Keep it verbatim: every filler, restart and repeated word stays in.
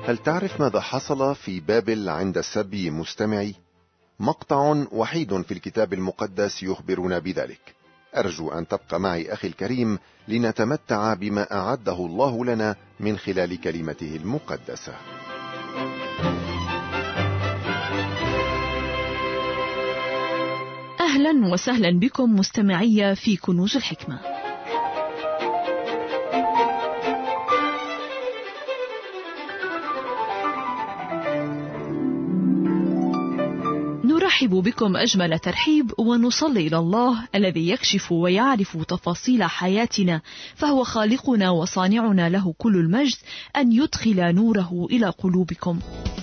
هل تعرف ماذا حصل في بابل عند السبي مستمعي؟ مقطع وحيد في الكتاب المقدس يخبرنا بذلك. أرجو أن تبقى معي أخي الكريم لنتمتع بما أعده الله لنا من خلال كلمته المقدسة. أهلا وسهلا بكم مستمعي في كنوز الحكمة. نرحب بكم أجمل ترحيب ونصلي إلى الله الذي يكشف ويعرف تفاصيل حياتنا، فهو خالقنا وصانعنا، له كل المجد، أن يدخل نوره إلى قلوبكم.